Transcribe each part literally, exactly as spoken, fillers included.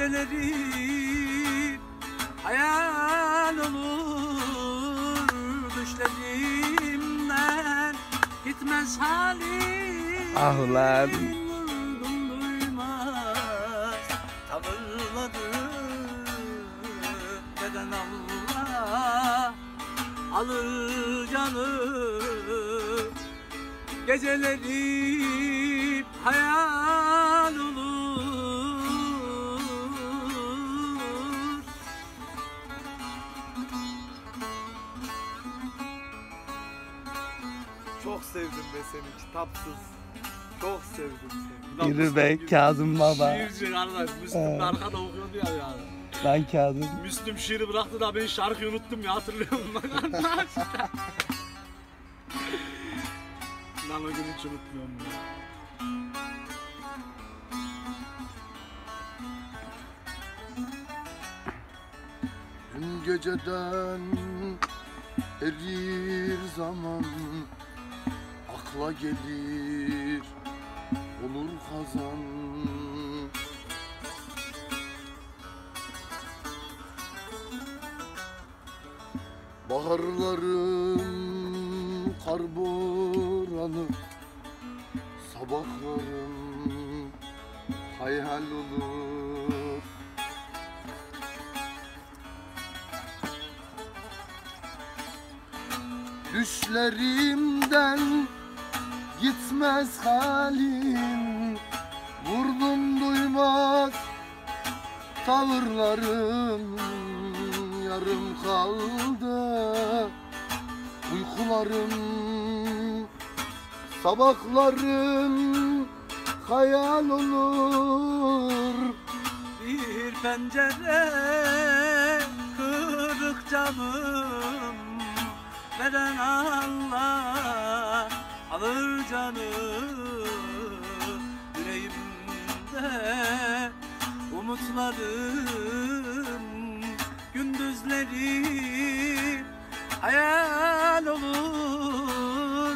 Geceleri hayal olur, düşlerimden gitmez halim. Ah ulan. Vurdum duymaz tavırları, beden Allah alır canı. Geceleri hayal olur. Çok sevdim be seni, kitapsız. Çok sevdim seni. Yürü be Kazım baba. Şiirci kardeş, Müslüm de arkada okuyordu ya yani. Lan Kazım. Müslüm şiiri bıraktı da ben şarkıyı unuttum ya, hatırlıyor musun? Lan o gün hiç unutmuyorum ya. Dün geceden erir zaman, akla gelir olur hazan. Baharların kar boranı, sabahlarım hayal olur. Düşlerimden gitmez halim, vurdum duymaz tavırlarım. Yarım kaldı uykularım, sabahlarım hayal olur. Bir pencere kırık camım, veren Allah alır canı. Yüreğimde umutlarım, gündüzleri hayal olur,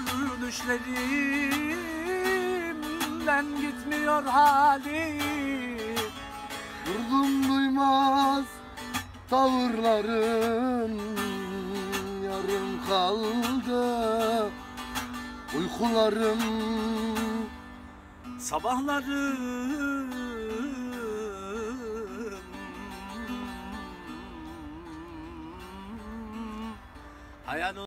düşlerimden gitmiyor halim. Vurdum duymaz tavırların, yarım kaldı uykularım. Sabahlarım hayal